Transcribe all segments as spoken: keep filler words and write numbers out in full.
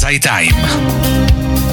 Zai Time.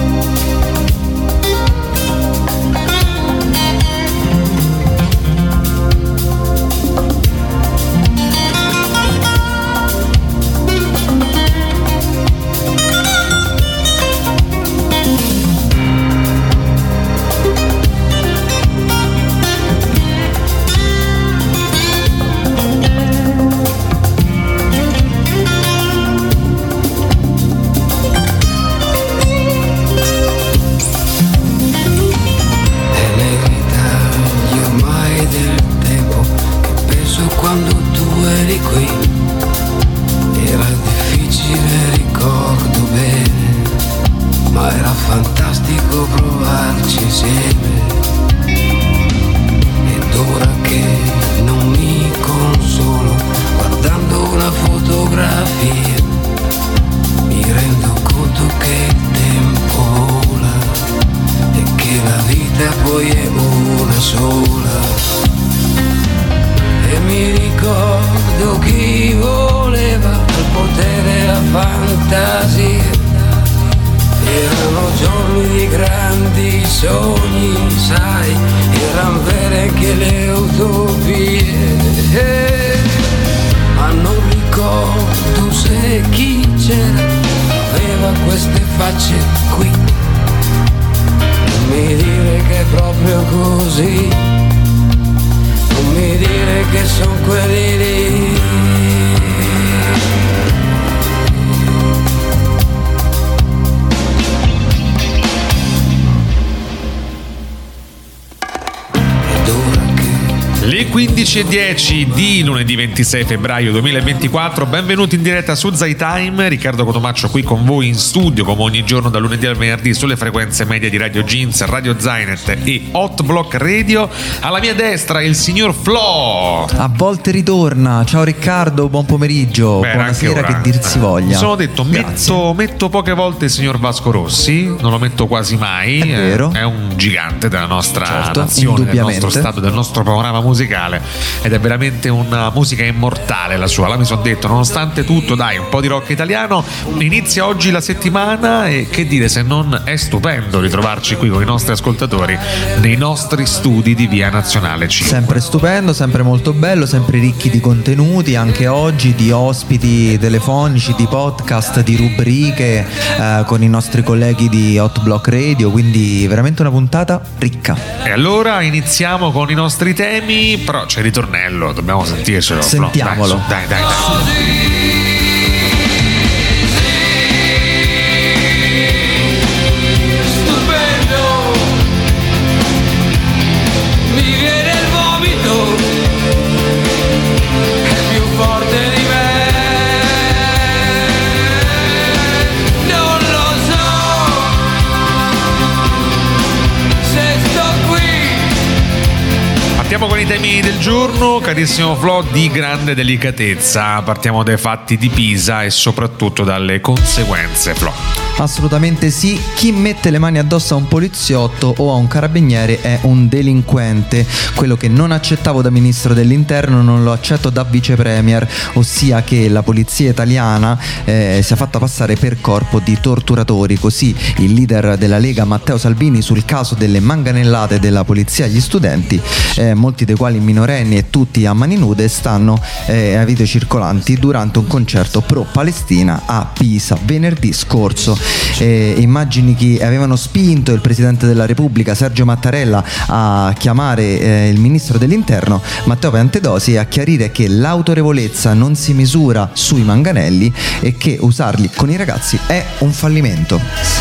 quindici e dieci di lunedì ventisei febbraio duemilaventiquattro, benvenuti in diretta su Zai Time. Riccardo Cotomaccio qui con voi in studio come ogni giorno da lunedì al venerdì sulle frequenze medie di Radio Jeans, Radio Zainet e Hot Block Radio. Alla mia destra il signor Flo. A volte ritorna. Ciao Riccardo, buon pomeriggio. Beh, buonasera, che dir si voglia. Mi sono detto metto, metto poche volte il signor Vasco Rossi, non lo metto quasi mai. È vero. È un gigante della nostra certo, nazione, del nostro stato, del nostro panorama musicale, ed è veramente una musica immortale la sua. Allora mi sono detto, nonostante tutto, dai, un po' di rock italiano. Inizia oggi la settimana e che dire se non è stupendo ritrovarci qui con i nostri ascoltatori nei nostri studi di Via Nazionale cinque. Sempre stupendo, sempre molto bello, sempre ricchi di contenuti, anche oggi di ospiti telefonici, di podcast, di rubriche eh, con i nostri colleghi di Hot Block Radio, quindi veramente una puntata ricca. E allora iniziamo con i nostri temi, però c'è il ritornello, dobbiamo sentircelo. Sentiamolo. No, dai, dai, dai, dai. Partiamo con i temi del giorno, carissimo Flo, di grande delicatezza. Partiamo dai fatti di Pisa e soprattutto dalle conseguenze, Flo. Assolutamente sì, chi mette le mani addosso a un poliziotto o a un carabiniere è un delinquente. Quello che non accettavo da ministro dell'interno non lo accetto da vice premier, ossia che la polizia italiana eh, sia fatta passare per corpo di torturatori. Così il leader della Lega Matteo Salvini sul caso delle manganellate della polizia agli studenti, eh, molti dei quali minorenni e tutti a mani nude, stanno eh, a video circolanti durante un concerto pro Palestina a Pisa venerdì scorso. Eh, immagini che avevano spinto il Presidente della Repubblica Sergio Mattarella a chiamare eh, il Ministro dell'Interno Matteo Piantedosi e a chiarire che l'autorevolezza non si misura sui manganelli e che usarli con i ragazzi è un fallimento.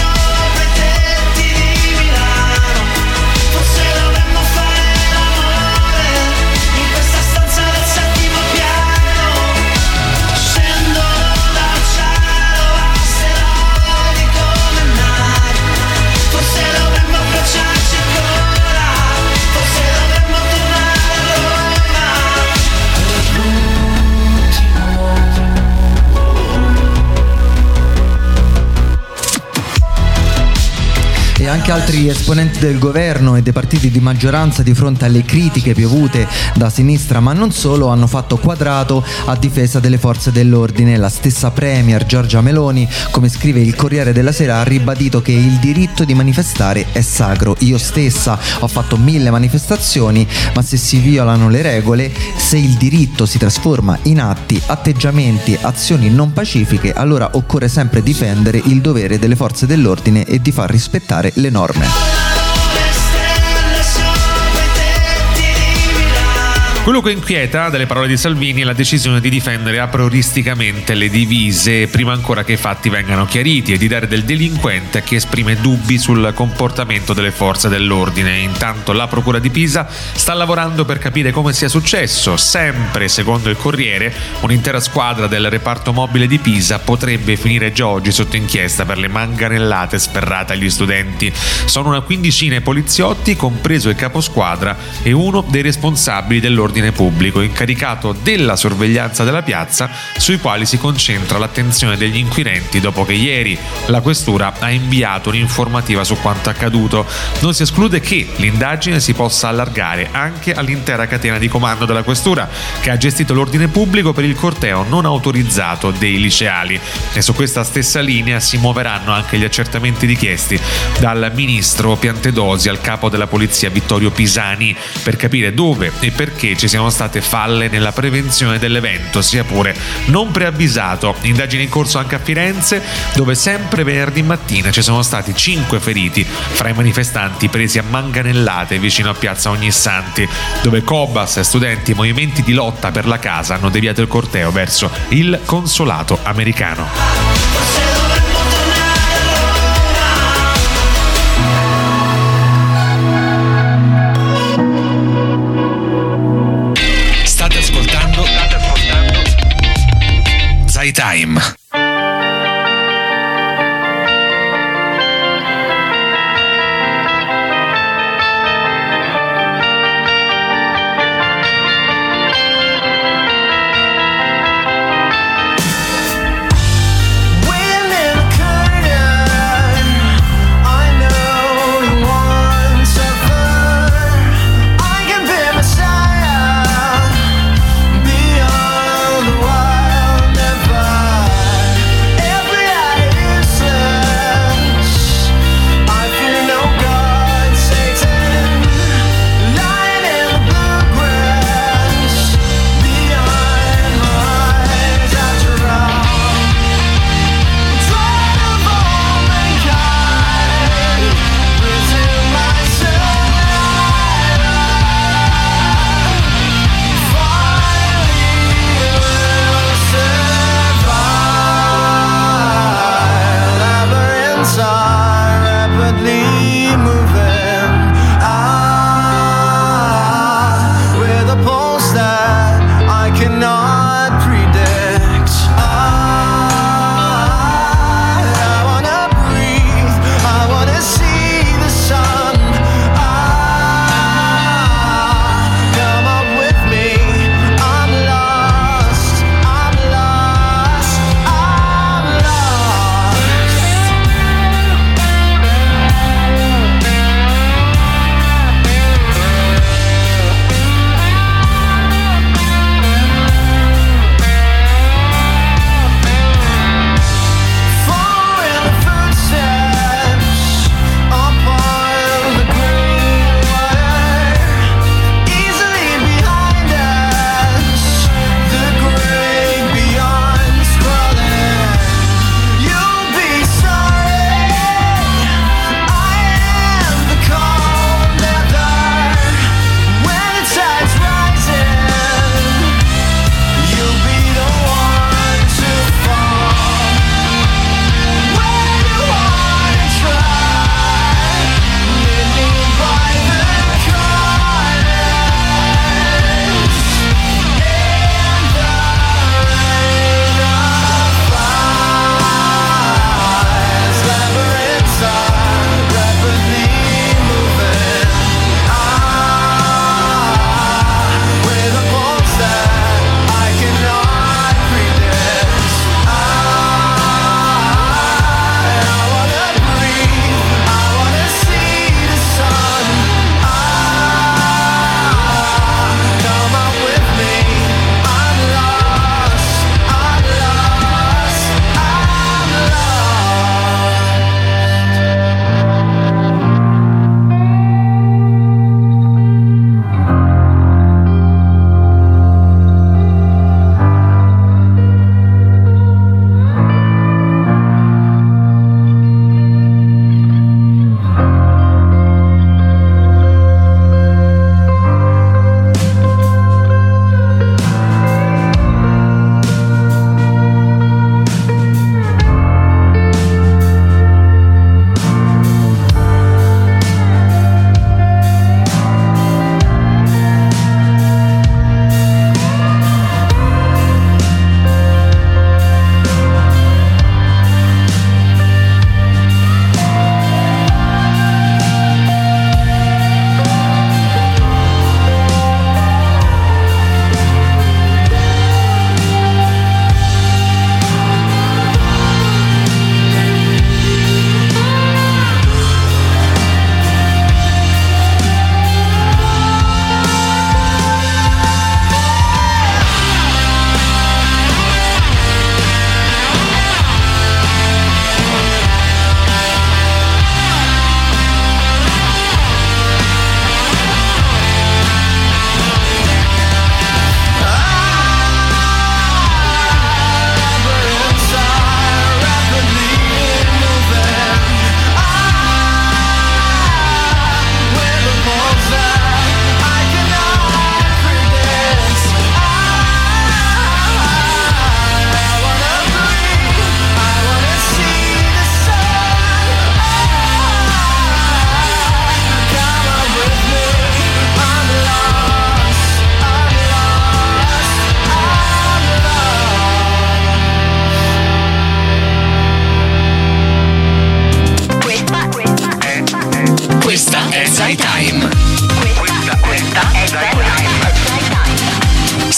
Anche altri esponenti del governo e dei partiti di maggioranza, di fronte alle critiche piovute da sinistra ma non solo, hanno fatto quadrato a difesa delle forze dell'ordine. La stessa premier Giorgia Meloni, come scrive il Corriere della Sera, ha ribadito che il diritto di manifestare è sacro. Io stessa ho fatto mille manifestazioni, ma se si violano le regole, se il diritto si trasforma in atti, atteggiamenti, azioni non pacifiche, allora occorre sempre difendere il dovere delle forze dell'ordine e di far rispettare le norme. Quello che inquieta dalle parole di Salvini è la decisione di difendere aprioristicamente le divise prima ancora che i fatti vengano chiariti e di dare del delinquente a chi esprime dubbi sul comportamento delle forze dell'ordine. Intanto la Procura di Pisa sta lavorando per capire come sia successo. Sempre secondo il Corriere, un'intera squadra del reparto mobile di Pisa potrebbe finire già oggi sotto inchiesta per le manganellate sferrate agli studenti. Sono una quindicina i poliziotti, compreso il caposquadra e uno dei responsabili dell'ordine pubblico, incaricato della sorveglianza della piazza, sui quali si concentra l'attenzione degli inquirenti dopo che ieri la questura ha inviato un'informativa su quanto accaduto. Non si esclude che l'indagine si possa allargare anche all'intera catena di comando della questura, che ha gestito l'ordine pubblico per il corteo non autorizzato dei liceali, e su questa stessa linea si muoveranno anche gli accertamenti richiesti dal ministro Piantedosi al capo della polizia Vittorio Pisani per capire dove e perché ci siano state falle nella prevenzione dell'evento, sia pure non preavvisato. Indagini in corso anche a Firenze, dove sempre venerdì mattina ci sono stati cinque feriti fra i manifestanti presi a manganellate vicino a piazza Ognissanti, dove Cobas, studenti e movimenti di lotta per la casa hanno deviato il corteo verso il consolato americano. Time.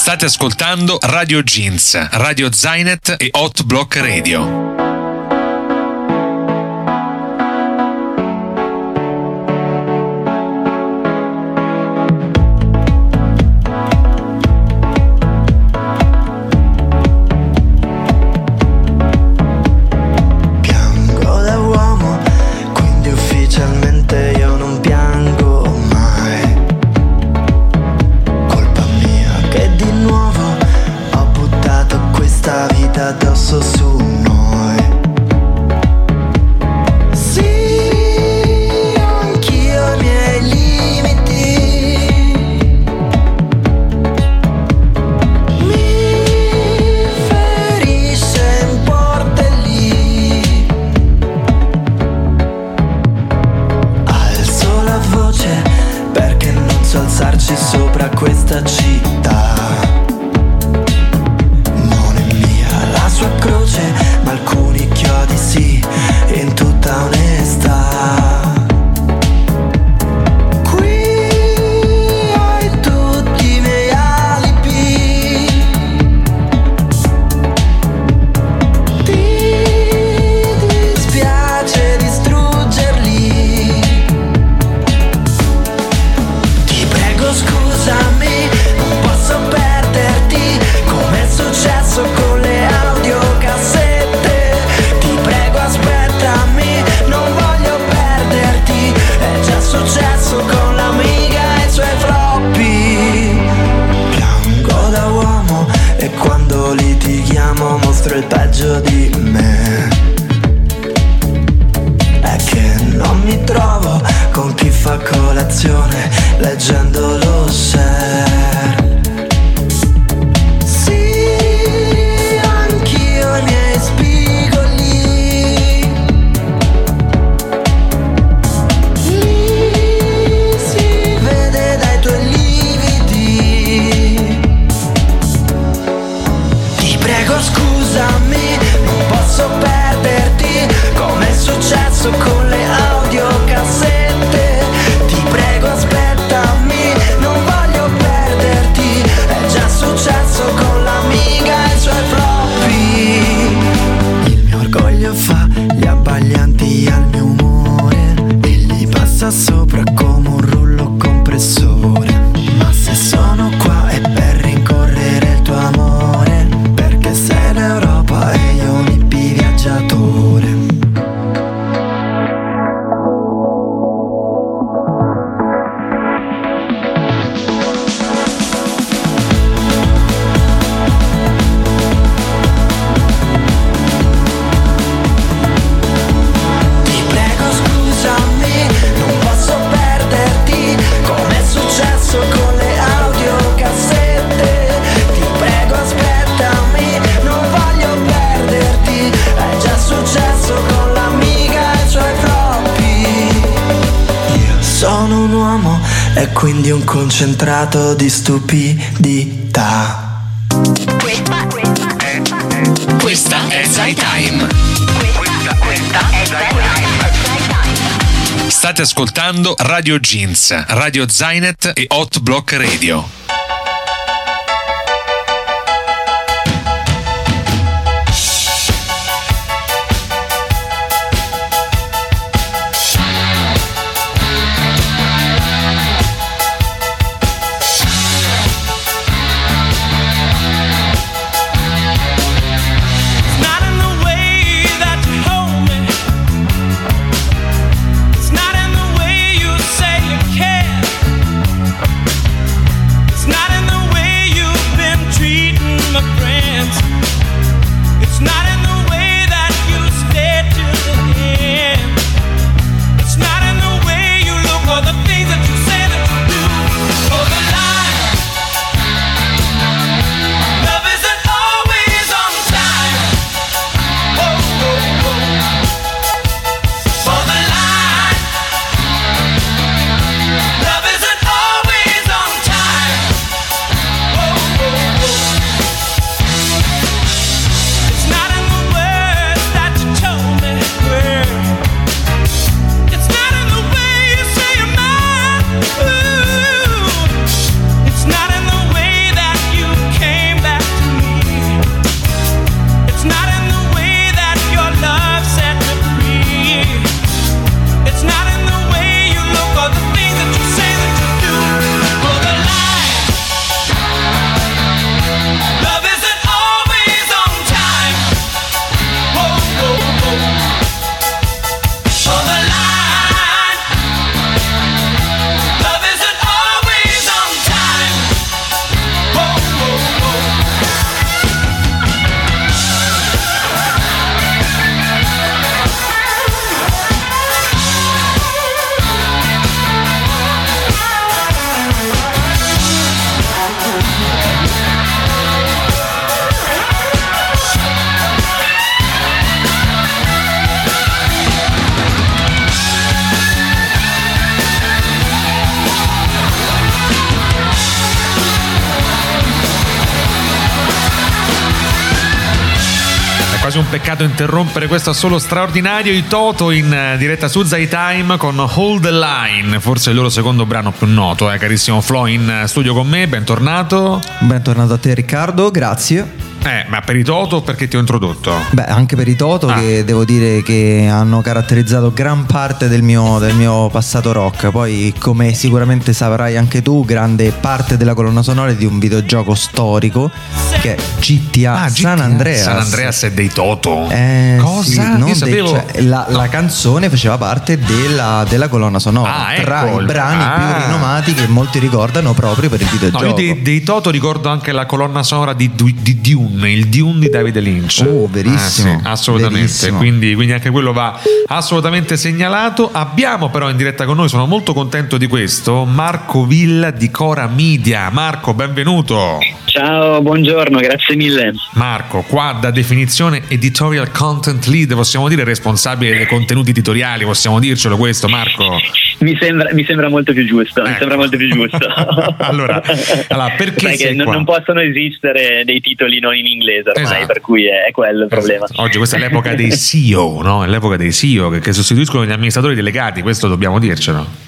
State ascoltando Radio Jeans, Radio Zainet e Hot Block Radio. Addosso su noi. Sì, anch'io ho i miei limiti. Mi ferisce in porte lì. Alzo la voce perché non so alzarci sopra questa città. Sua croce, ma alcuni chiodi sì, in tutta onestà. Qui hai tutti i miei alibi. Ti dispiace distruggerli. Ti prego scusami, non posso perderti, come è successo con le audiocassette. Ti prego aspettami, non voglio perderti, è già successo con l'amiga e i suoi floppy. Piango da uomo e quando litighiamo mostro il peggio di me. È che non mi trovo con chi fa colazione leggendo lo share. Scusami, non posso perderti, come è successo con le audiocassette. Ti prego aspettami, non voglio perderti, è già successo con l'amiga e i suoi floppy. Il mio orgoglio fa gli abbaglianti al mio umore e gli passa sopra come un rullo compressore. Ma se sono qua è per rincorrere il tuo amore, perché sei l'Europa e io un hippie viaggiatore. Ti prego scusami, non posso perderti, come è successo con le audiocassette. Ti prego aspettami, non voglio perderti, è già successo con l'amiga e i suoi floppy. Io sono un uomo e quindi un concentrato di stupidità. Questa è Zaitain. Questa è Zaitain. State ascoltando Radio Jeans, Radio Zainet e Hot Block Radio. Not in the way that you hold me. It's not in the way you say you care. quasi un peccato interrompere questo assolo straordinario. I Toto in diretta su Zai Time con Hold the Line, forse il loro secondo brano più noto. Eh, carissimo Flo in studio con me, bentornato. Bentornato a te Riccardo, grazie. Eh, ma per i Toto perché ti ho introdotto? Beh, anche per i Toto, ah. che devo dire che hanno caratterizzato gran parte del mio, del mio passato rock. Poi, come sicuramente saprai anche tu, grande parte della colonna sonora è di un videogioco storico che è G T A, ah, San G T A Andreas. San Andreas è dei Toto? Eh, Cosa? Sì, non Io sapevo... dei, cioè, la, la canzone faceva parte della, della colonna sonora, ah, tra ecco, i brani ah. più rinomati che molti ricordano proprio per il videogioco. No, io dei, dei Toto ricordo anche la colonna sonora di, di Dune, il Dune di Davide Lynch. Oh, verissimo. Eh, sì, assolutamente. Verissimo. Quindi, quindi anche quello va assolutamente segnalato. Abbiamo però in diretta con noi, sono molto contento di questo, Marco Villa di Cora Media. Marco, benvenuto. Ciao, buongiorno, grazie mille. Marco, qua da definizione editorial content lead, possiamo dire responsabile dei contenuti editoriali, possiamo dircelo questo, Marco? Mi sembra, mi sembra molto più giusto, ecco. mi sembra molto più giusto. allora, allora, perché sai sei che qua? Non, non possono esistere dei titoli non in inglese ormai, esatto. Per cui è, è quello il problema. Esatto. Oggi questa è l'epoca dei C E O, no? È l'epoca dei C E O che, che sostituiscono gli amministratori delegati, questo dobbiamo dircelo.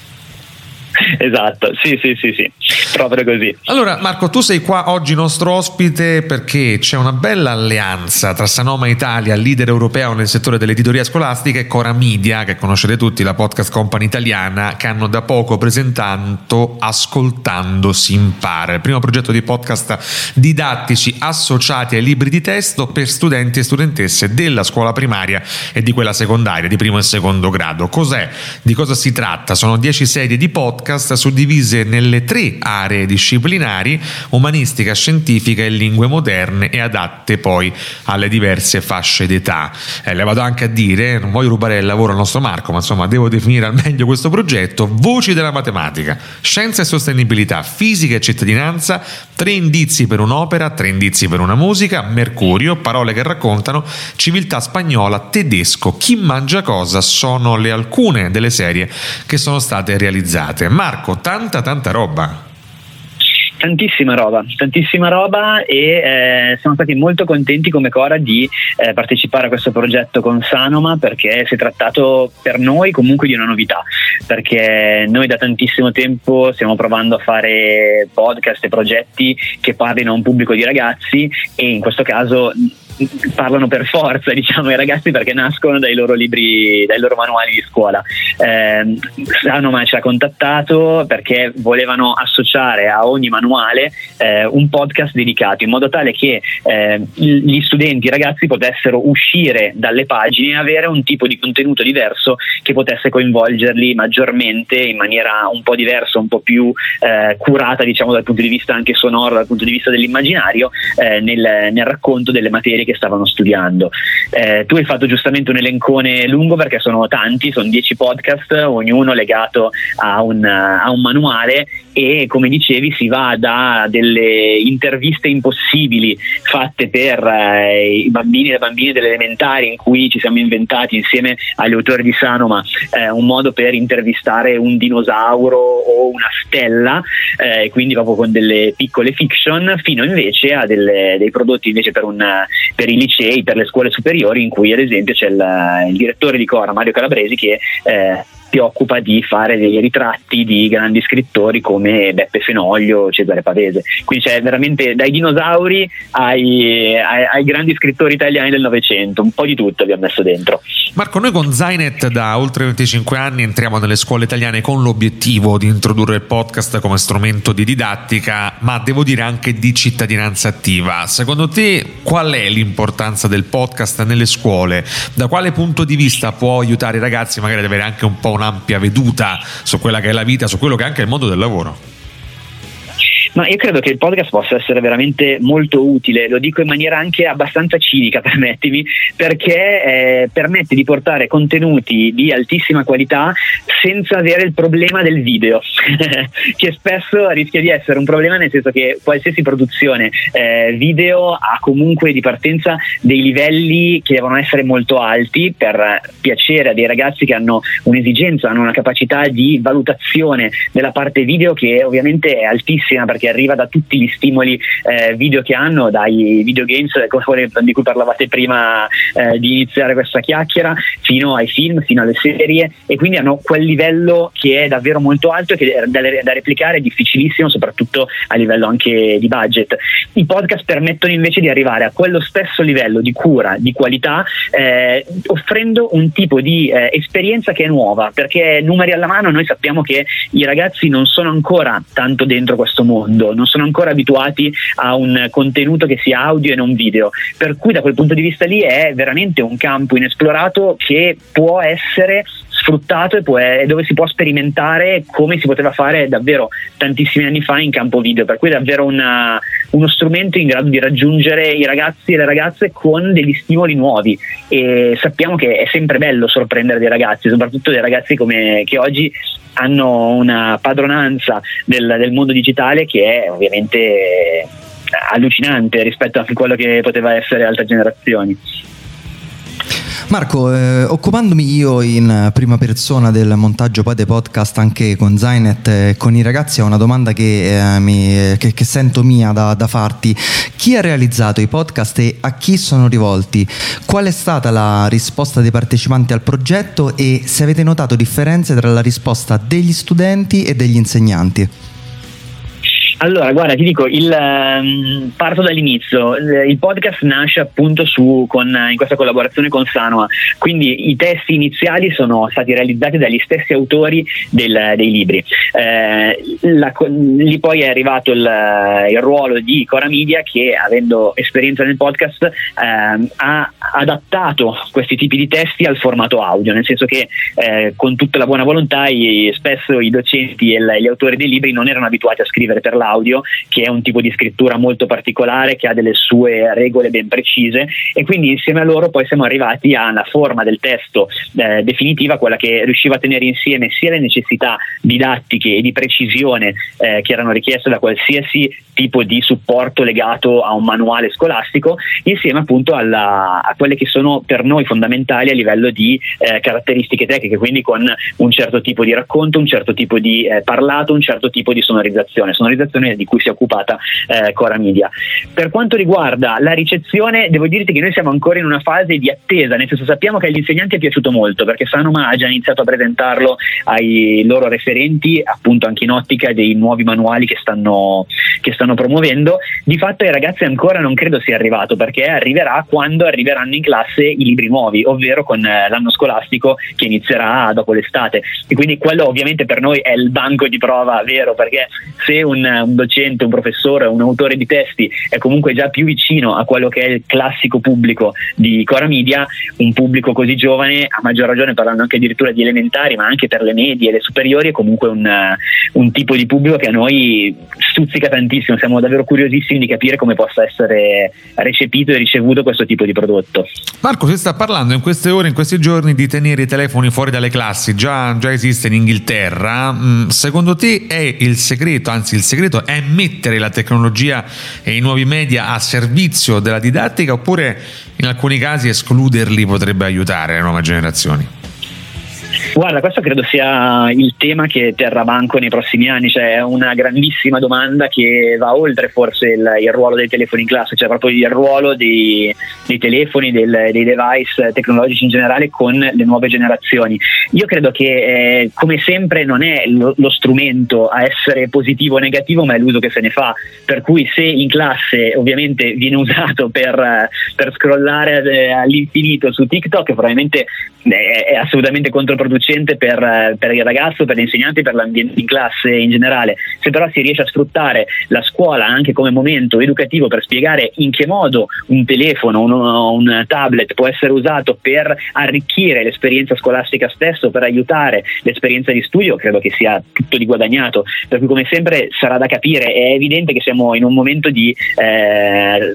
Esatto, sì, sì, sì, sì, proprio così. Allora Marco, tu sei qua oggi nostro ospite perché c'è una bella alleanza tra Sanoma Italia, leader europeo nel settore dell'editoria scolastica, e Cora Media, che conoscete tutti, la podcast company italiana, che hanno da poco presentato Ascoltando si impara, il primo progetto di podcast didattici associati ai libri di testo per studenti e studentesse della scuola primaria e di quella secondaria, di primo e secondo grado. Cos'è? Di cosa si tratta? Sono dieci serie di podcast suddivise nelle tre aree disciplinari: umanistica, scientifica e lingue moderne, e adatte poi alle diverse fasce d'età. Eh, le vado anche a dire, non voglio rubare il lavoro al nostro Marco, ma insomma devo definire al meglio questo progetto: voci della matematica, scienza e sostenibilità, fisica e cittadinanza, tre indizi per un'opera, tre indizi per una musica, Mercurio, parole che raccontano, civiltà spagnola, tedesco, chi mangia cosa, sono le alcune delle serie che sono state realizzate. Marco, tanta tanta roba. Tantissima roba, tantissima roba e eh, siamo stati molto contenti come Cora di eh, partecipare a questo progetto con Sanoma, perché si è trattato per noi comunque di una novità, perché noi da tantissimo tempo stiamo provando a fare podcast e progetti che parlino a un pubblico di ragazzi, e in questo caso parlano per forza, diciamo, ai ragazzi, perché nascono dai loro libri, dai loro manuali di scuola. Eh, Sanoma ci ha contattato perché volevano associare a ogni manuale eh, un podcast dedicato, in modo tale che eh, gli studenti, i ragazzi potessero uscire dalle pagine e avere un tipo di contenuto diverso che potesse coinvolgerli maggiormente, in maniera un po' diversa, un po' più eh, curata, diciamo, dal punto di vista anche sonoro, dal punto di vista dell'immaginario, eh, nel, nel racconto delle materie che stavano studiando. Eh, tu hai fatto giustamente un elencone lungo, perché sono tanti, sono dieci podcast, ognuno legato a un, a un manuale, e come dicevi si va da delle interviste impossibili fatte per eh, i bambini e le bambine delle elementari, in cui ci siamo inventati insieme agli autori di Sanoma eh, un modo per intervistare un dinosauro o una stella, eh, quindi proprio con delle piccole fiction, fino invece a delle, dei prodotti invece per, un, per i licei, per le scuole superiori, in cui ad esempio c'è il, il direttore di Cora, Mario Calabresi, che eh, si occupa di fare dei ritratti di grandi scrittori come Beppe Fenoglio, Cesare Pavese. Quindi c'è veramente dai dinosauri ai, ai, ai grandi scrittori italiani del Novecento, un po' di tutto abbiamo messo dentro. Marco, noi con Zainet da oltre venticinque anni entriamo nelle scuole italiane con l'obiettivo di introdurre il podcast come strumento di didattica, ma devo dire anche di cittadinanza attiva. Secondo te qual è l'importanza del podcast nelle scuole? Da quale punto di vista può aiutare i ragazzi magari ad avere anche un po' un'ampia veduta su quella che è la vita, su quello che è anche il mondo del lavoro? Ma io credo che il podcast possa essere veramente molto utile, lo dico in maniera anche abbastanza cinica, permettimi, perché eh, permette di portare contenuti di altissima qualità senza avere il problema del video che spesso rischia di essere un problema, nel senso che qualsiasi produzione eh, video ha comunque di partenza dei livelli che devono essere molto alti per piacere a dei ragazzi che hanno un'esigenza, hanno una capacità di valutazione della parte video che ovviamente è altissima, perché perché arriva da tutti gli stimoli eh, video che hanno, dai videogames di cui parlavate prima eh, di iniziare questa chiacchiera, fino ai film, fino alle serie, e quindi hanno quel livello che è davvero molto alto e che è da, da replicare è difficilissimo, soprattutto a livello anche di budget. I podcast permettono invece di arrivare a quello stesso livello di cura, di qualità, eh, offrendo un tipo di eh, esperienza che è nuova, perché numeri alla mano noi sappiamo che i ragazzi non sono ancora tanto dentro questo mondo, non sono ancora abituati a un contenuto che sia audio e non video, per cui da quel punto di vista lì è veramente un campo inesplorato che può essere sfruttato e può, è dove si può sperimentare come si poteva fare davvero tantissimi anni fa in campo video, per cui è davvero una, uno strumento in grado di raggiungere i ragazzi e le ragazze con degli stimoli nuovi, e sappiamo che è sempre bello sorprendere dei ragazzi, soprattutto dei ragazzi come che oggi hanno una padronanza del, del mondo digitale che è ovviamente allucinante rispetto a quello che poteva essere altre generazioni. Marco, eh, occupandomi io in prima persona del montaggio poi dei podcast anche con Zainet e con i ragazzi, ho una domanda che, eh, mi, che, che sento mia da, da farti. Chi ha realizzato i podcast e a chi sono rivolti? Qual è stata la risposta dei partecipanti al progetto e se avete notato differenze tra la risposta degli studenti e degli insegnanti? Allora, guarda, ti dico, il, um, parto dall'inizio. Il podcast nasce appunto su, con, in questa collaborazione con Sanoma, quindi i testi iniziali sono stati realizzati dagli stessi autori del, dei libri. Eh, la, lì poi è arrivato il, il ruolo di Cora Media che, avendo esperienza nel podcast, eh, ha adattato questi tipi di testi al formato audio, nel senso che eh, con tutta la buona volontà i, spesso i docenti e gli autori dei libri non erano abituati a scrivere per l'audio, che è un tipo di scrittura molto particolare, che ha delle sue regole ben precise, e quindi insieme a loro poi siamo arrivati alla forma del testo eh, definitiva, quella che riusciva a tenere insieme sia le necessità didattiche e di precisione eh, che erano richieste da qualsiasi tipo di supporto legato a un manuale scolastico, insieme appunto alla, a quelle che sono per noi fondamentali a livello di eh, caratteristiche tecniche, quindi con un certo tipo di racconto, un certo tipo di eh, parlato, un certo tipo di sonorizzazione, sonorizzazione di cui si è occupata eh, Cora Media. Per quanto riguarda la ricezione, devo dirti che noi siamo ancora in una fase di attesa, nel senso sappiamo che agli insegnanti è piaciuto molto, perché Sanoma ha già iniziato a presentarlo ai loro referenti, appunto anche in ottica dei nuovi manuali che stanno, che stanno promuovendo. Di fatto ai ragazzi ancora non credo sia arrivato, perché arriverà quando arriveranno in classe i libri nuovi, ovvero con eh, l'anno scolastico che inizierà dopo l'estate, e quindi quello ovviamente per noi è il banco di prova vero, perché se un, un docente, un professore, un autore di testi è comunque già più vicino a quello che è il classico pubblico di Cora Media, un pubblico così giovane, a maggior ragione parlando anche addirittura di elementari, ma anche per le medie e le superiori, è comunque un, un tipo di pubblico che a noi stuzzica tantissimo. Siamo davvero curiosissimi di capire come possa essere recepito e ricevuto questo tipo di prodotto. Marco, si sta parlando in queste ore, in questi giorni, di tenere i telefoni fuori dalle classi. Già, già esiste in Inghilterra. Secondo te è il segreto, anzi il segreto è mettere la tecnologia e i nuovi media a servizio della didattica, oppure in alcuni casi escluderli potrebbe aiutare le nuove generazioni? Guarda, questo credo sia il tema che terrà banco nei prossimi anni, cioè è una grandissima domanda che va oltre forse il, il ruolo dei telefoni in classe, cioè proprio il ruolo dei, dei telefoni, del, dei device tecnologici in generale con le nuove generazioni. Io credo che eh, come sempre non è lo, lo strumento a essere positivo o negativo, ma è l'uso che se ne fa, per cui se in classe ovviamente viene usato per, per scrollare eh, all'infinito su TikTok, probabilmente è, è assolutamente controproducente per, per il ragazzo, per l'insegnante, per l'ambiente in classe in generale. Se però si riesce a sfruttare la scuola anche come momento educativo per spiegare in che modo un telefono, un, un tablet può essere usato per arricchire l'esperienza scolastica stesso, per aiutare l'esperienza di studio, credo che sia tutto di guadagnato. Per cui come sempre sarà da capire. È evidente che siamo in un momento di eh,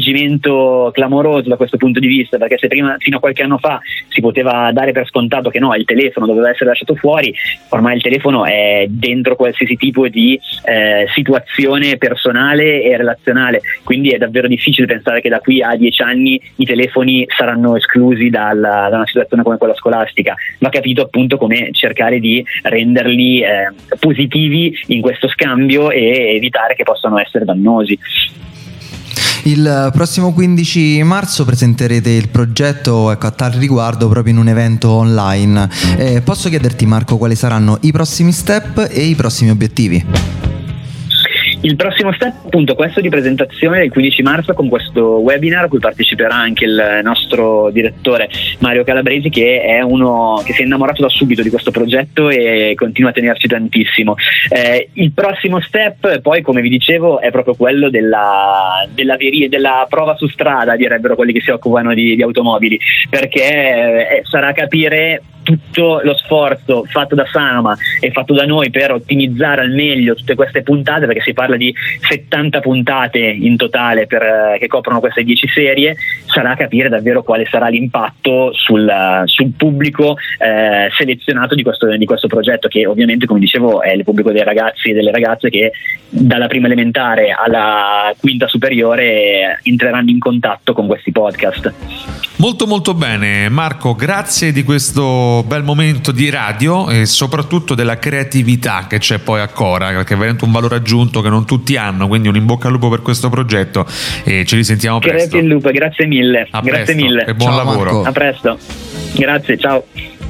stravolgimento clamoroso da questo punto di vista, perché se prima, fino a qualche anno fa, si poteva dare per scontato che no, no, il telefono doveva essere lasciato fuori. Ormai il telefono è dentro qualsiasi tipo di eh, situazione personale e relazionale, quindi è davvero difficile pensare che da qui a dieci anni i telefoni saranno esclusi dalla, da una situazione come quella scolastica. Va capito appunto come cercare di renderli eh, positivi in questo scambio e evitare che possano essere dannosi. Il prossimo quindici marzo presenterete il progetto, ecco, a tal riguardo proprio in un evento online. Eh, posso chiederti, Marco, quali saranno i prossimi step e i prossimi obiettivi? Il prossimo step, appunto, questo di presentazione del quindici marzo con questo webinar a cui parteciperà anche il nostro direttore Mario Calabresi, che è uno che si è innamorato da subito di questo progetto e continua a tenerci tantissimo. Eh, il prossimo step poi, come vi dicevo, è proprio quello della, della, veri- della prova su strada, direbbero quelli che si occupano di, di automobili, perché eh, sarà capire tutto lo sforzo fatto da Sanoma e fatto da noi per ottimizzare al meglio tutte queste puntate, perché si parla di settanta puntate in totale per, eh, che coprono queste dieci serie. Sarà capire davvero quale sarà l'impatto sul, sul pubblico eh, selezionato di questo, di questo progetto, che ovviamente, come dicevo, è il pubblico dei ragazzi e delle ragazze che dalla prima elementare alla quinta superiore entreranno in contatto con questi podcast. Molto molto bene, Marco, grazie di questo bel momento di radio e soprattutto della creatività che c'è poi a Cora, perché è veramente un valore aggiunto che non tutti hanno, quindi un in bocca al lupo per questo progetto e ci risentiamo presto. Grazie il lupo, grazie mille. A grazie presto mille. E buon Ciao, lavoro. Marco. A presto. Grazie, ciao.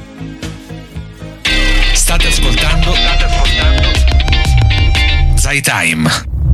State ascoltando, state ascoltando Zai Time.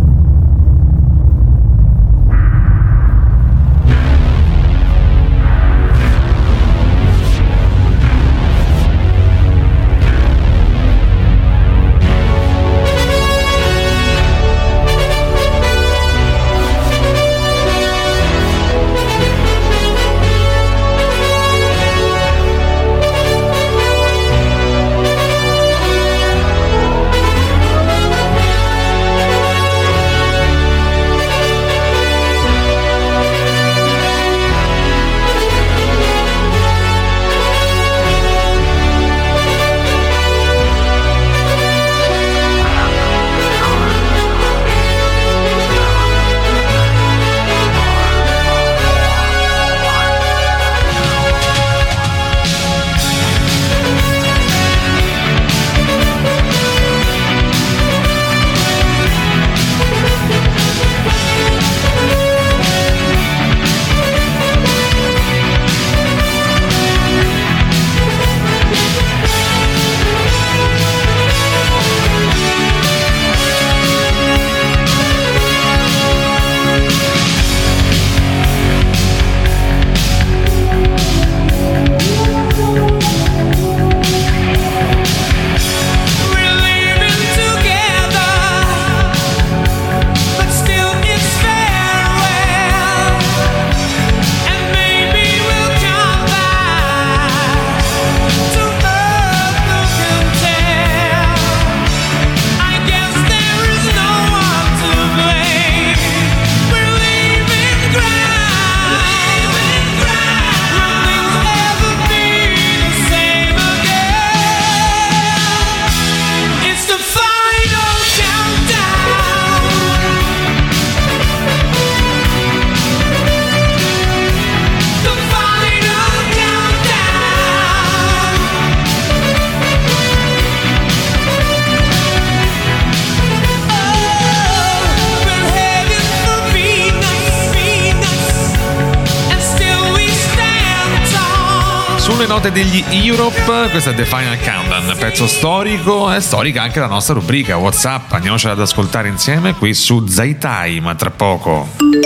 Sulle note degli Europe, questo è The Final Countdown, pezzo storico, è storica anche la nostra rubrica WhatsApp, andiamocela ad ascoltare insieme qui su Zai Time tra poco.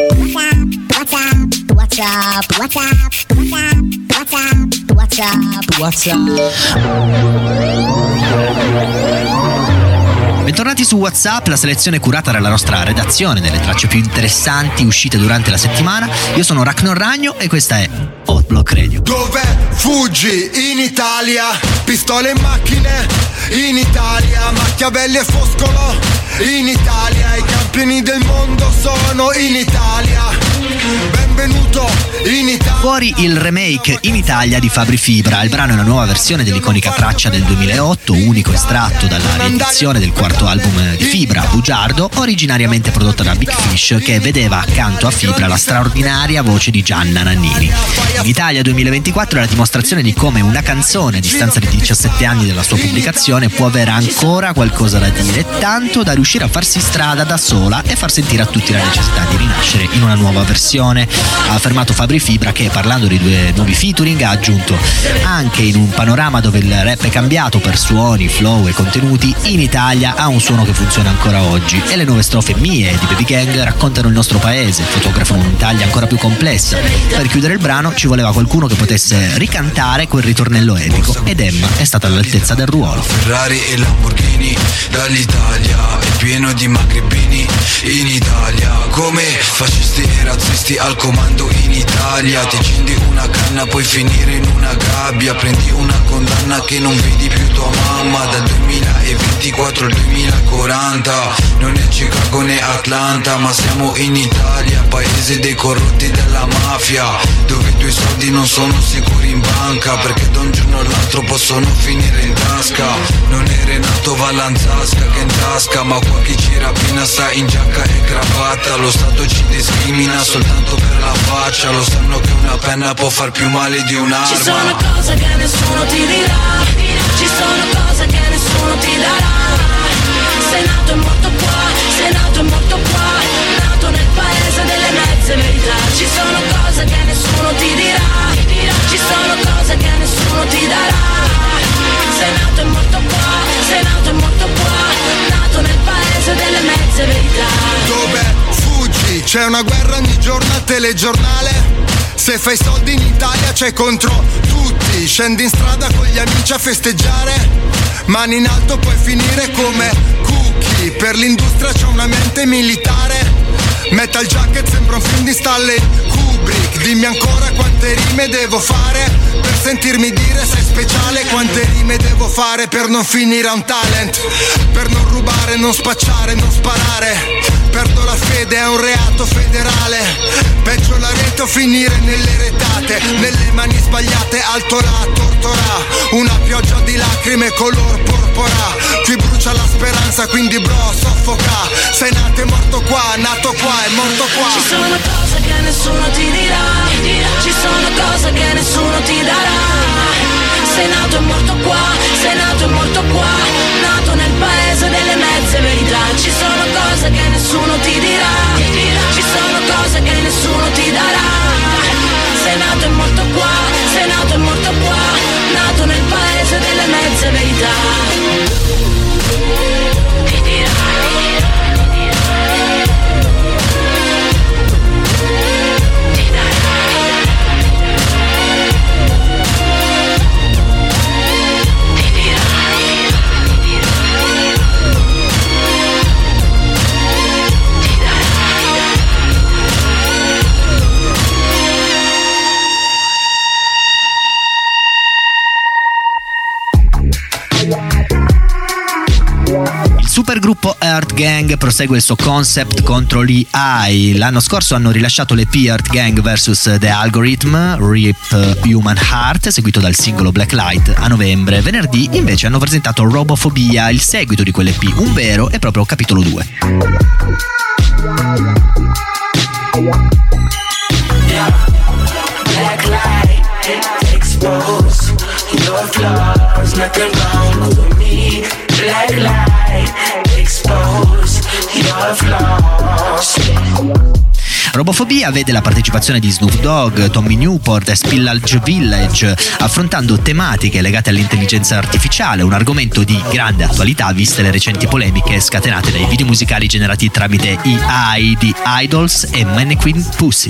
WhatsApp, WhatsApp, WhatsApp, WhatsApp, WhatsApp, WhatsApp. Bentornati su WhatsApp, la selezione curata dalla nostra redazione delle tracce più interessanti uscite durante la settimana. Io sono Ragnar Ragno e questa è Hot Block Radio. Dove fuggi? In Italia. Pistole in macchine? In Italia. Machiavelli e Foscolo? In Italia. I campioni del mondo sono in Italia. Ben benvenuto in Italia. Fuori il remake in Italia di Fabri Fibra. Il brano è una nuova versione dell'iconica traccia del duemilaotto, unico estratto dalla riedizione del quarto album di Fibra, Bugiardo, originariamente prodotta da Big Fish, che vedeva accanto a Fibra la straordinaria voce di Gianna Nannini. In Italia duemilaventiquattro è la dimostrazione di come una canzone a distanza di diciassette anni dalla sua pubblicazione può avere ancora qualcosa da dire, tanto da riuscire a farsi strada da sola e far sentire a tutti la necessità di rinascere in una nuova versione. Ha affermato Fabri Fibra, che parlando di due nuovi featuring ha aggiunto: anche in un panorama dove il rap è cambiato per suoni, flow e contenuti, in Italia ha un suono che funziona ancora oggi, e le nuove strofe mie e di Baby Gang raccontano il nostro paese, fotografano un'Italia ancora più complessa. Per chiudere il brano ci voleva qualcuno che potesse ricantare quel ritornello epico, ed Emma è stata all'altezza del ruolo. Ferrari e Lamborghini, dall'Italia è pieno di magrebini. In Italia come fascisti e razzisti al comando. In Italia ti accendi una canna, puoi finire in una gabbia, prendi una condanna che non vedi più tua mamma. Dal duemilaventiquattro al duemilaquaranta non è Chicago né Atlanta, ma siamo in Italia, paese dei corrotti della mafia, dove i tuoi soldi non sono sicuri in banca, perché da un giorno all'altro possono finire in tasca. Non è Renato Vallanzasca che in tasca, ma qua chi ci rapina sta in giacca e cravatta. Lo Stato ci discrimina soltanto per la faccia, lo sanno che una penna può far più male di un'arma. Ci sono cose che nessuno ti dirà, ci sono cose che nessuno ti darà. Sei nato e morto qua, sei nato e morto qua, nato nel paese delle mezze verità. Ci sono cose che nessuno ti dirà, ci sono cose che nessuno ti darà. Sei nato e morto qua, sei nato e morto qua, nato nel paese delle mezze verità. Dove fuggi? C'è una guerra ogni giorno al telegiornale. Se fai soldi in Italia c'è contro tutti. Scendi in strada con gli amici a festeggiare, mani in alto puoi finire come cookie. Per l'industria c'è una mente militare. Metal Jacket sembra un film di Stanley Kubrick. Dimmi ancora quante rime devo fare per sentirmi dire sei speciale. Quante rime devo fare per non finire a un talent, per non rubare, non spacciare, non sparare. Perdo la fede, è un reato federale. Peggio la rete o finire nelle retate, nelle mani sbagliate, alto la tortora. Una pioggia di lacrime color porpora. Qui brucia la speranza, quindi bro soffoca. Sei nato e morto qua, nato qua e morto qua. Ci sono cose che nessuno ti dirà, ci sono cose che nessuno ti darà. Sei nato e morto qua, sei nato e morto qua, nato nel paese delle mezze verità. Ci sono cose che nessuno ti dirà, ci sono cose che nessuno ti darà. Sei nato e morto qua, sei nato e morto qua, nato nel paese delle mezze verità. Supergruppo Earth Gang prosegue il suo concept contro l'I A I. L'anno scorso hanno rilasciato l'E P Earth Gang versus The Algorithm, Rip Human Heart, seguito dal singolo Black Light a novembre. Venerdì invece hanno presentato Robophobia, il seguito di quell'E P, un vero e proprio capitolo due. Black light, expose your flaws, nothing wrong with me. Black light, expose your flaws. Robophobia vede la partecipazione di Snoop Dogg, Tommy Newport e Spillage Village, affrontando tematiche legate all'intelligenza artificiale, un argomento di grande attualità viste le recenti polemiche scatenate dai video musicali generati tramite A I di Idols e Mannequin Pussy.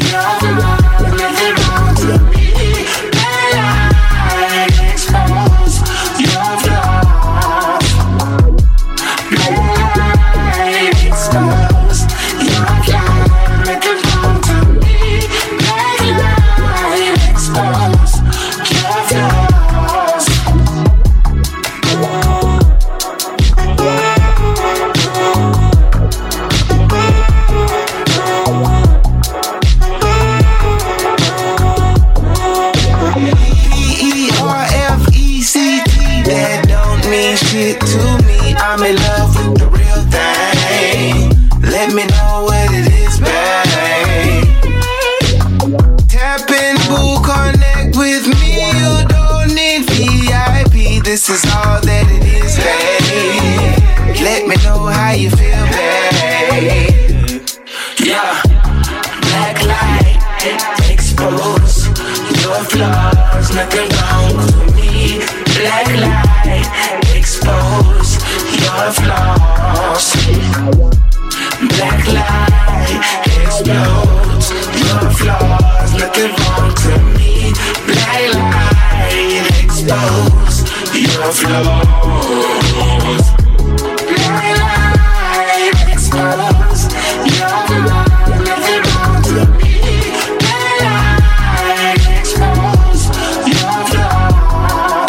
with me, you don't need V I P. This is all that it is, babe. Let me know how you feel, babe. Yeah. Black light, expose your flaws. Nothing wrong with me. Black light, expose your flaws. Black light, expose your flaws. Nothing wrong to me. Black light, expose your flaws. Black light, expose your flaws. Nothing wrong to me. Black light, expose your flaws.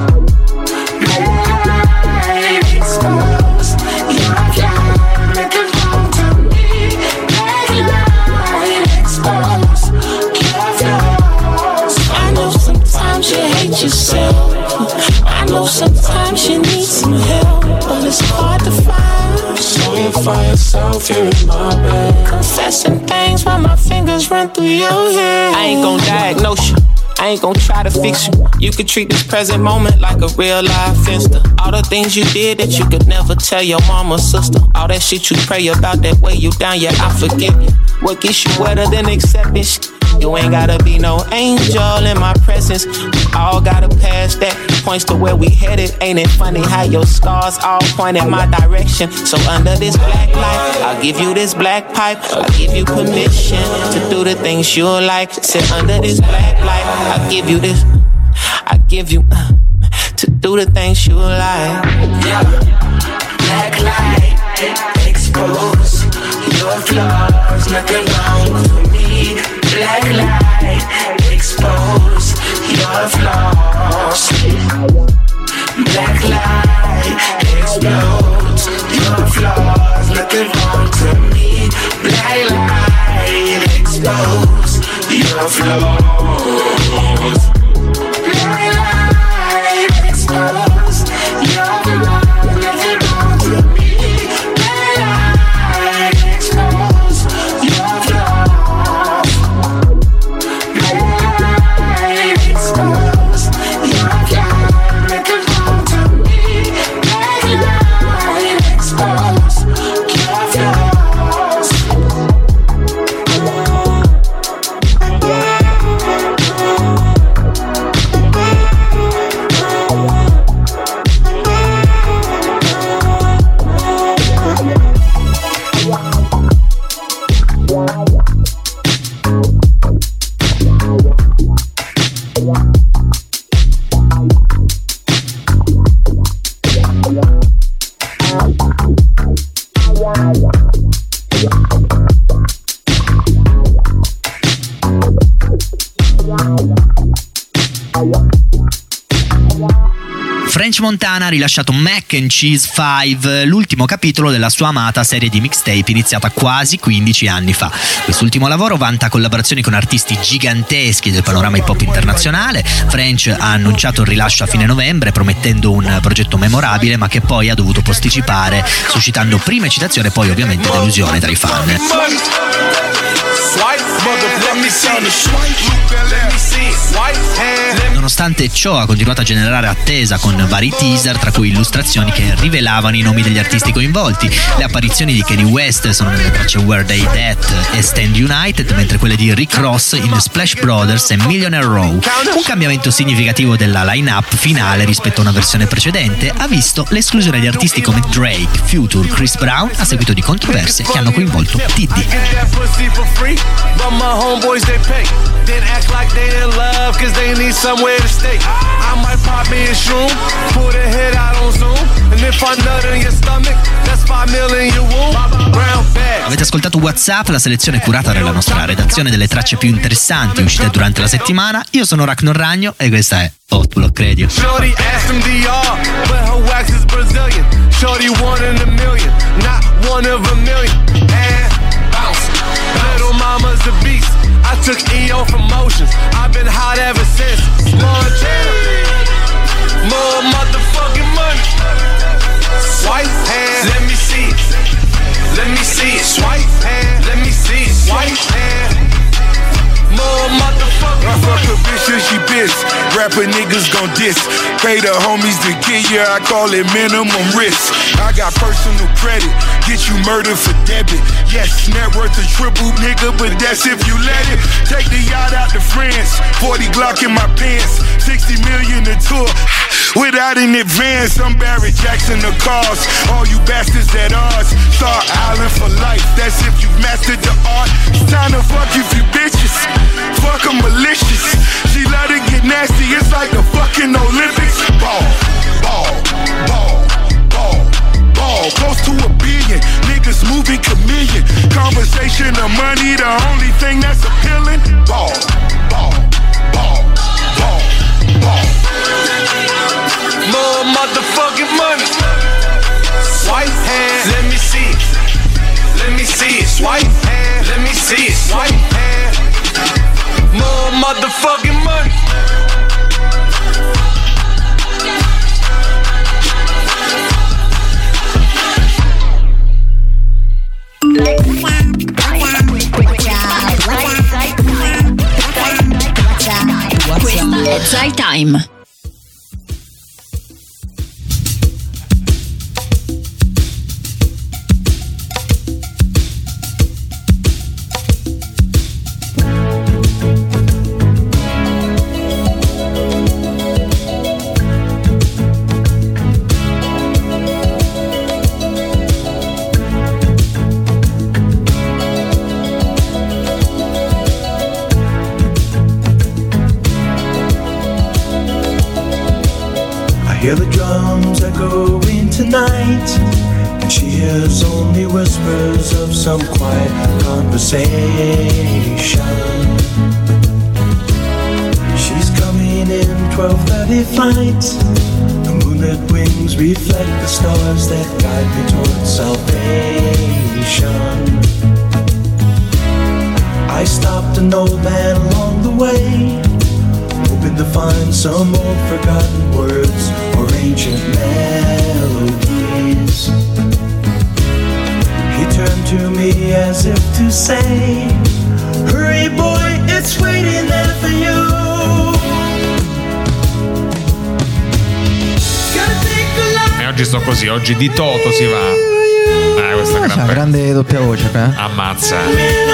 Black light, expose your flaws. Nothing wrong to me. Black light, expose your flaws. I know sometimes you hate yourself. I know sometimes you need some help, but it's hard to find. So you find yourself here in my bed, confessing things while my fingers run through your head. I ain't gon' diagnose you, I ain't gon' try to fix you. You could treat this present moment like a real life finster. All the things you did that you could never tell your mama or sister. All that shit you pray about that way you down, yeah, I forgive you. What gets you wetter than accepting shit? You ain't gotta be no angel in my presence. We all gotta pass that. Points to where we headed. Ain't it funny how your scars all point in my direction? So under this black light, I'll give you this black pipe. I'll give you permission to do the things you like. Sit under this black light, I'll give you this. I give you uh, to do the things you like. Yeah. Black light, expose your flaws. Nothing wrong with me. Black light, expose your flaws. Black light, expose your flaws. Nothing wrong to me. Black light, expose your flaws. Black light, expose your flaws. Nothing wrong to me. Black light, expose your flaws. Black light, expose your flaws. Nothing wrong to me. Black light, expose your flaws. French Montana ha rilasciato Mac and Cheese cinque, l'ultimo capitolo della sua amata serie di mixtape iniziata quasi quindici anni fa. Quest'ultimo lavoro vanta collaborazioni con artisti giganteschi del panorama hip hop internazionale. French ha annunciato il rilascio a fine novembre promettendo un progetto memorabile, ma che poi ha dovuto posticipare, suscitando prima eccitazione e poi ovviamente delusione tra i fan. Nonostante ciò ha continuato a generare attesa con vari teaser, tra cui illustrazioni che rivelavano i nomi degli artisti coinvolti. Le apparizioni di Kanye West sono nelle tracce Where They At e Stand United, mentre quelle di Rick Ross in Splash Brothers e Millionaire Row. Un cambiamento significativo della line-up finale rispetto a una versione precedente ha visto l'esclusione di artisti come Drake, Future, Chris Brown, a seguito di controversie che hanno coinvolto Diddy. But my homeboys they pay. Then act like they in love cause they need somewhere to stay. I might pop me a shroom, pull the head out on Zoom. And if I nut in your stomach, that's five million you womb. Brown bag. Avete ascoltato WhatsApp, la selezione curata dalla nostra redazione delle tracce più interessanti uscite durante la settimana. Io sono Ragnar Ragno e questa è Oh, tu lo credi. Shorty asked him D R, but her wax is Brazilian. Shorty one in a million, not one of a million. And bounce. Little mama's a beast. I took E O from Motions. I've been hot ever since. Montana. More motherfucking money. Swipe hand. Let me see it. Let me see it. Swipe hand. Let me see it. Swipe hand. More motherfucking. I fuck a bitch and she bitch. rapper niggas gon' diss. Pay the homies to get you, I call it minimum risk. I got personal credit, get you murdered for debit. Yes, net worth a triple, nigga, but that's if you let it. Take the yacht out to France, forty Glock in my pants, sixty million a tour. Without an advance, I'm Barrett Jackson the cause. All you bastards at odds, Star Island for life. That's if you mastered the art. It's time to fuck you few bitches. Fuck 'em malicious. She let it get nasty, it's like the fucking Olympics. Ball, ball, ball, ball, ball. Close to a billion, niggas moving chameleon. Conversation of money, the only thing that's appealing. Ball, ball, ball, ball, ball. More motherfucking money. Swipe hand, let me see it. Let me see it. Swipe hand, let me see it. Swipe hand. More motherfucking money. Questo è Zai Time. Hear the drums echoing tonight, and she hears only whispers of some quiet conversation. She's coming in twelve thirty flight. The moonlit wings reflect the stars that guide me towards salvation. I stopped an old man along the way, hoping to find some old forgotten words or ancient melodies. He turned to me as if to say, hurry boy, it's waiting there for you. E oggi sto così, oggi di Toto si va. Eh, questa C'ha gran una grande doppia voce, eh? Ammazza.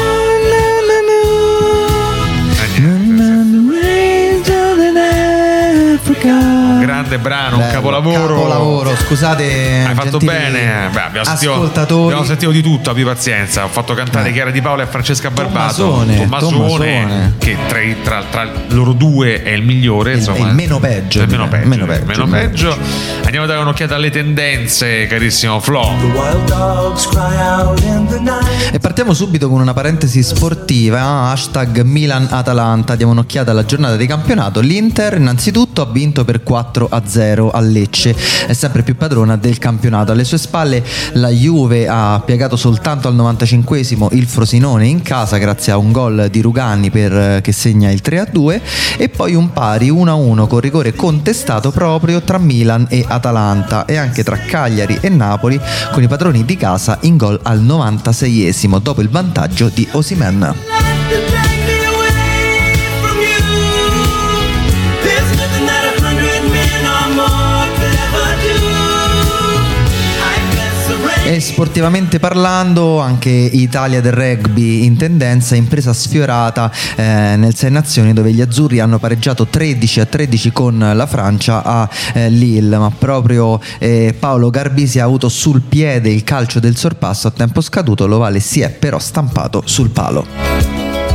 Grande brano, un Bello, capolavoro. Capolavoro, scusate. Hai fatto gentili bene. Beh, abbiamo sentito, ascoltatori. abbiamo sentito di tutto, abbi pazienza. Ho fatto cantare Eh. Chiara Di Paola e Francesca Barbato. Tommasone, Tommasone, Tommasone. che tra, i- tra, tra loro due è il migliore. Il- insomma, il meno peggio, È il meno direi. peggio. Meno il peggio, meno il meno peggio. Andiamo a dare un'occhiata alle tendenze, carissimo Flo. The wild dogs cry out in the night. E partiamo subito con una parentesi sportiva, hashtag Milan-Atalanta, diamo un'occhiata alla giornata di campionato. L'Inter innanzitutto ha vinto per quattro a zero a Lecce, è sempre più padrona del campionato. Alle sue spalle la Juve ha piegato soltanto al novantacinquesimo il Frosinone in casa grazie a un gol di Rugani per, che segna il tre a due, e poi un pari uno a uno con rigore contestato proprio tra Milan e Atalanta, e anche tra Cagliari e Napoli, con i padroni di casa in gol al novantaseiesimo dopo il vantaggio di Osimhen. E sportivamente parlando, anche Italia del rugby in tendenza, impresa sfiorata eh, nel Sei Nazioni, dove gli azzurri hanno pareggiato tredici a tredici con la Francia a eh, Lille, ma proprio eh, Paolo Garbisi ha avuto sul piede il calcio del sorpasso a tempo scaduto. L'ovale si è però stampato sul palo.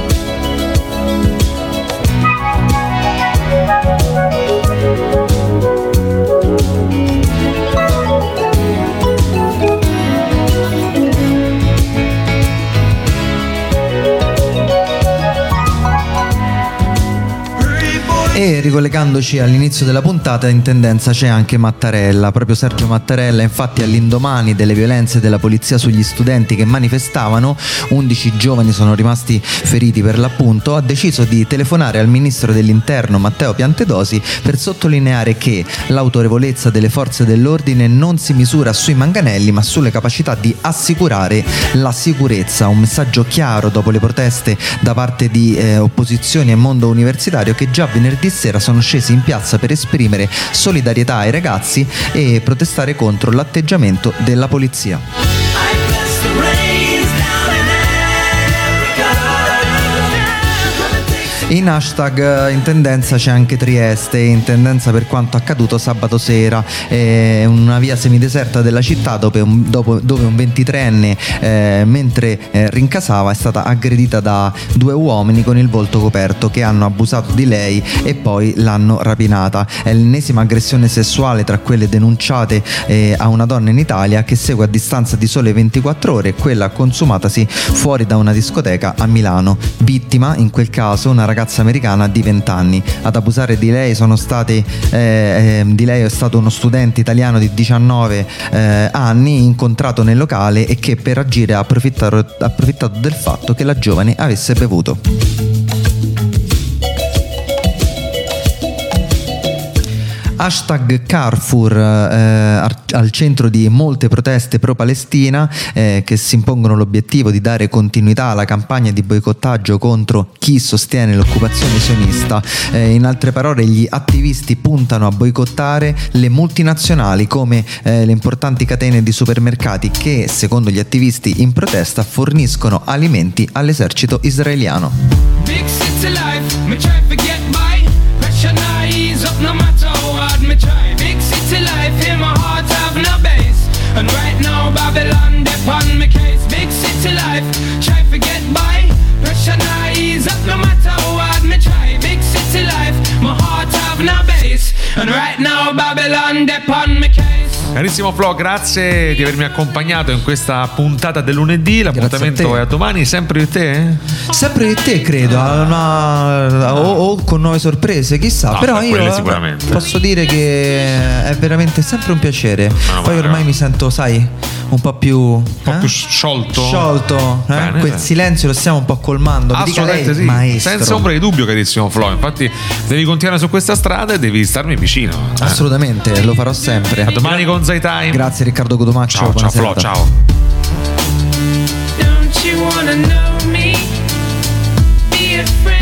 E ricollegandoci all'inizio della puntata, in tendenza c'è anche Mattarella. Proprio Sergio Mattarella, infatti, all'indomani delle violenze della polizia sugli studenti che manifestavano, undici giovani sono rimasti feriti per l'appunto, ha deciso di telefonare al ministro dell'interno Matteo Piantedosi per sottolineare che l'autorevolezza delle forze dell'ordine non si misura sui manganelli ma sulle capacità di assicurare la sicurezza. Un messaggio chiaro dopo le proteste da parte di eh, opposizioni e mondo universitario che già venerdì venerdì sera sono scesi in piazza per esprimere solidarietà ai ragazzi e protestare contro l'atteggiamento della polizia. In hashtag in tendenza c'è anche Trieste, in tendenza per quanto accaduto sabato sera, eh, una via semideserta della città dove un, dopo, dove un ventitreenne eh, mentre eh, rincasava è stata aggredita da due uomini con il volto coperto che hanno abusato di lei e poi l'hanno rapinata. È l'ennesima aggressione sessuale tra quelle denunciate eh, a una donna in Italia, che segue a distanza di sole ventiquattro ore quella consumatasi fuori da una discoteca a Milano. Vittima in quel caso una ragazza americana di venti anni. Ad abusare di lei sono stati eh, eh, di lei è stato uno studente italiano di diciannove eh, anni incontrato nel locale e che per agire ha approfittato, ha approfittato del fatto che la giovane avesse bevuto. Hashtag Carrefour eh, al centro di molte proteste pro-Palestina eh, che si impongono l'obiettivo di dare continuità alla campagna di boicottaggio contro chi sostiene l'occupazione sionista. Eh, in altre parole, gli attivisti puntano a boicottare le multinazionali come eh, le importanti catene di supermercati che, secondo gli attivisti in protesta, forniscono alimenti all'esercito israeliano. Big city life, me try to get by. Pressure not ease up no matter how hard me try. Big city life, in my heart have no base. And right now Babylon they on me case. Big city life, try to get by. Pressure not ease up no matter how hard me try. Big city life, my heart have no base. And right now Babylon they on me case. Carissimo Flo, grazie di avermi accompagnato in questa puntata del lunedì. L'appuntamento a è a domani, sempre di te? Sempre di te, credo. Una... O, o con nuove sorprese, chissà. No, però io sicuramente. posso dire che è veramente sempre un piacere. No, Poi ormai no. mi sento, sai, un po' più un po' eh? più sciolto. Sciolto. Eh? Bene, Quel bene. silenzio lo stiamo un po' colmando. Assolutamente sì. Maestro. Senza ombra di dubbio, carissimo Flo. Infatti devi continuare su questa strada e devi starmi vicino. Eh? Assolutamente, lo farò sempre. A domani con Zai Time. Grazie Riccardo Cotomaccio. Ciao, ciao Flo, ciao. Don't you wanna know me? Be a friend.